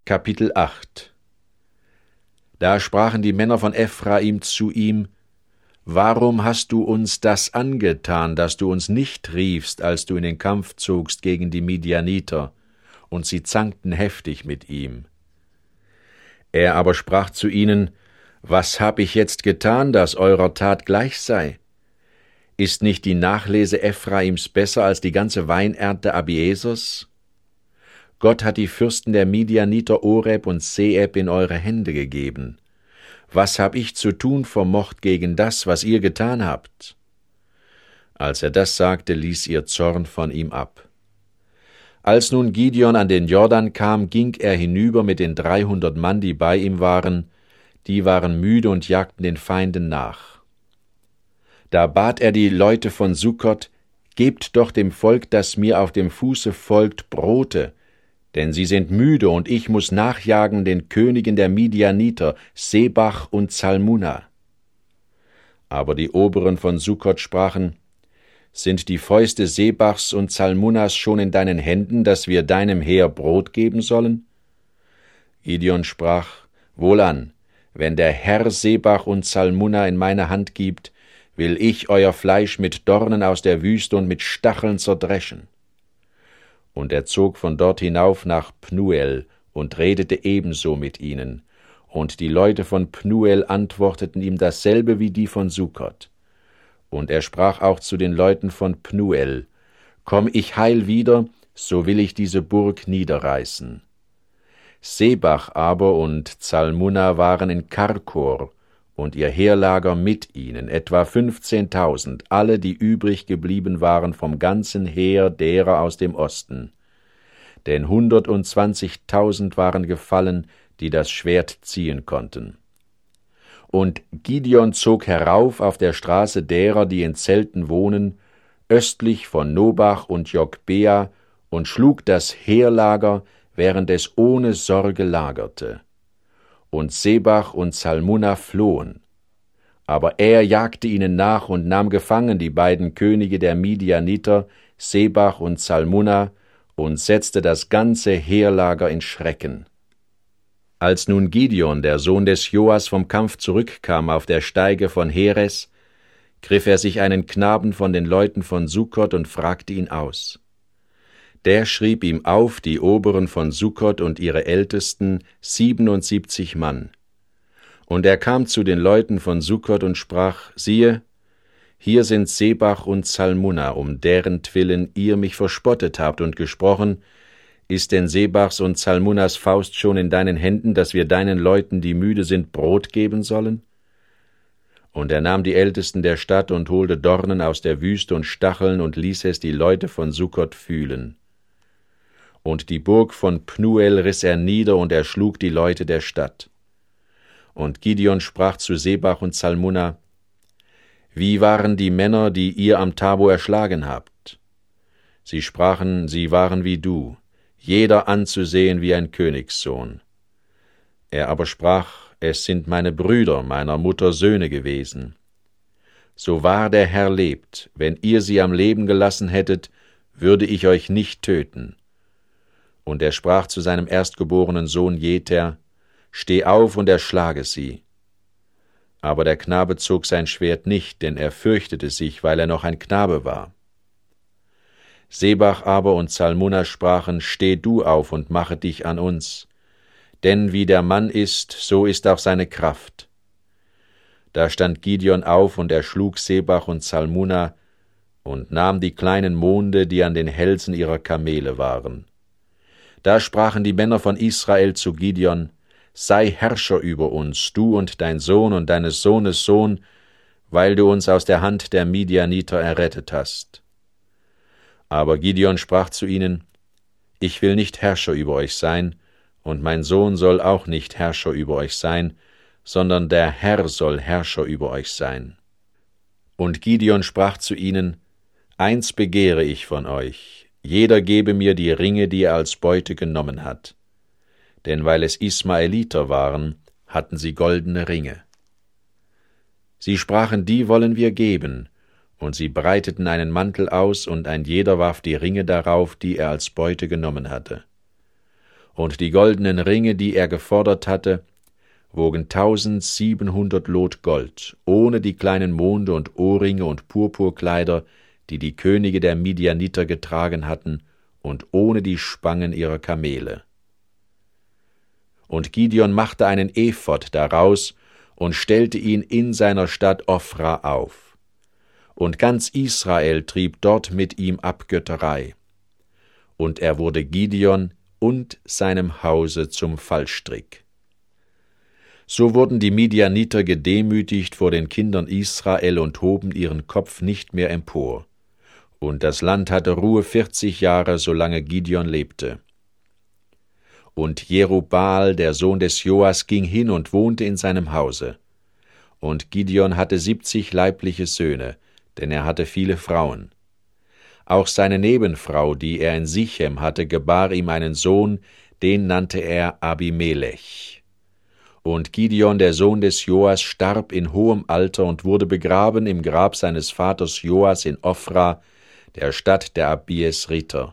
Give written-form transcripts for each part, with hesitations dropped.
Kapitel 8. Da sprachen die Männer von Ephraim zu ihm: Warum hast du uns das angetan, dass du uns nicht riefst, als du in den Kampf zogst gegen die Midianiter? Und sie zankten heftig mit ihm. Er aber sprach zu ihnen: Was hab ich jetzt getan, dass eurer Tat gleich sei? Ist nicht die Nachlese Ephraims besser als die ganze Weinernte Abiesers? Gott hat die Fürsten der Midianiter Oreb und Seeb in eure Hände gegeben. Was hab ich zu tun vermocht gegen das, was ihr getan habt? Als er das sagte, ließ ihr Zorn von ihm ab. Als nun Gideon an den Jordan kam, ging er hinüber mit den 300 Mann, die bei ihm waren. Die waren müde und jagten den Feinden nach. Da bat er die Leute von Sukkot: Gebt doch dem Volk, das mir auf dem Fuße folgt, Brote, denn sie sind müde, und ich muß nachjagen den Königen der Midianiter, Sebach und Zalmunna. Aber die Oberen von Sukkot sprachen: Sind die Fäuste Sebachs und Zalmunnas schon in deinen Händen, dass wir deinem Heer Brot geben sollen? Gideon sprach: Wohlan, wenn der Herr Sebach und Zalmunna in meine Hand gibt, will ich euer Fleisch mit Dornen aus der Wüste und mit Stacheln zerdreschen. Und er zog von dort hinauf nach Pnuel und redete ebenso mit ihnen. Und die Leute von Pnuel antworteten ihm dasselbe wie die von Sukkot. Und er sprach auch zu den Leuten von Pnuel: Komm ich heil wieder, so will ich diese Burg niederreißen. Sebach aber und Zalmunna waren in Karkor, und ihr Heerlager mit ihnen, etwa 15.000, alle, die übrig geblieben waren vom ganzen Heer derer aus dem Osten. Denn 120.000 waren gefallen, die das Schwert ziehen konnten. Und Gideon zog herauf auf der Straße derer, die in Zelten wohnen, östlich von Nobach und Jogbea, und schlug das Heerlager, während es ohne Sorge lagerte. Und Sebach und Zalmunna flohen. Aber er jagte ihnen nach und nahm gefangen die beiden Könige der Midianiter, Sebach und Zalmunna, und setzte das ganze Heerlager in Schrecken. Als nun Gideon, der Sohn des Joas, vom Kampf zurückkam auf der Steige von Heres, griff er sich einen Knaben von den Leuten von Sukkot und fragte ihn aus. Der schrieb ihm auf die Oberen von Sukkot und ihre Ältesten, 77 Mann. Und er kam zu den Leuten von Sukkot und sprach: Siehe, hier sind Sebach und Zalmunna, um derentwillen ihr mich verspottet habt und gesprochen: Ist denn Sebachs und Zalmunnas Faust schon in deinen Händen, dass wir deinen Leuten, die müde sind, Brot geben sollen? Und er nahm die Ältesten der Stadt und holte Dornen aus der Wüste und Stacheln und ließ es die Leute von Sukkot fühlen. Und die Burg von Pnuel riss er nieder und erschlug die Leute der Stadt. Und Gideon sprach zu Sebach und Zalmunna: Wie waren die Männer, die ihr am Tabo erschlagen habt? Sie sprachen: Sie waren wie du, jeder anzusehen wie ein Königssohn. Er aber sprach: Es sind meine Brüder, meiner Mutter Söhne gewesen. So wahr der Herr lebt, wenn ihr sie am Leben gelassen hättet, würde ich euch nicht töten. Und er sprach zu seinem erstgeborenen Sohn Jeter: Steh auf und erschlage sie. Aber der Knabe zog sein Schwert nicht, denn er fürchtete sich, weil er noch ein Knabe war. Sebach aber und Zalmunna sprachen: Steh du auf und mache dich an uns. Denn wie der Mann ist, so ist auch seine Kraft. Da stand Gideon auf und erschlug Sebach und Zalmunna und nahm die kleinen Monde, die an den Hälsen ihrer Kamele waren. Da sprachen die Männer von Israel zu Gideon: Sei Herrscher über uns, du und dein Sohn und deines Sohnes Sohn, weil du uns aus der Hand der Midianiter errettet hast. Aber Gideon sprach zu ihnen: Ich will nicht Herrscher über euch sein, und mein Sohn soll auch nicht Herrscher über euch sein, sondern der Herr soll Herrscher über euch sein. Und Gideon sprach zu ihnen: Eins begehre ich von euch: Jeder gebe mir die Ringe, die er als Beute genommen hat. Denn weil es Ismaeliter waren, hatten sie goldene Ringe. Sie sprachen: Die wollen wir geben, und sie breiteten einen Mantel aus, und ein jeder warf die Ringe darauf, die er als Beute genommen hatte. und die goldenen Ringe, die er gefordert hatte, wogen 1700 Lot Gold, ohne die kleinen Monde und Ohrringe und Purpurkleider, die die Könige der Midianiter getragen hatten, und ohne die Spangen ihrer Kamele. Und Gideon machte einen Ephod daraus und stellte ihn in seiner Stadt Ophra auf. Und ganz Israel trieb dort mit ihm Abgötterei. Und er wurde Gideon und seinem Hause zum Fallstrick. So wurden die Midianiter gedemütigt vor den Kindern Israel und hoben ihren Kopf nicht mehr empor. Und das Land hatte Ruhe 40 Jahre, solange Gideon lebte. Und Jerubbaal, der Sohn des Joas, ging hin und wohnte in seinem Hause. Und Gideon hatte 70 leibliche Söhne, denn er hatte viele Frauen. Auch seine Nebenfrau, die er in Sichem hatte, gebar ihm einen Sohn, den nannte er Abimelech. Und Gideon, der Sohn des Joas, starb in hohem Alter und wurde begraben im Grab seines Vaters Joas in Ophra, der Stadt der Abiesriter.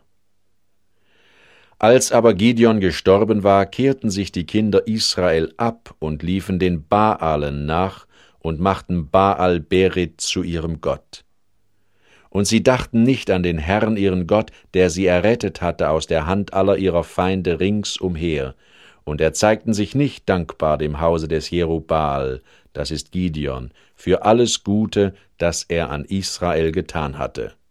Als aber Gideon gestorben war, kehrten sich die Kinder Israel ab und liefen den Baalen nach und machten Baal-Berit zu ihrem Gott. Und sie dachten nicht an den Herrn, ihren Gott, der sie errettet hatte aus der Hand aller ihrer Feinde ringsumher, und erzeigten sich nicht dankbar dem Hause des Jerubbaal, das ist Gideon, für alles Gute, das er an Israel getan hatte.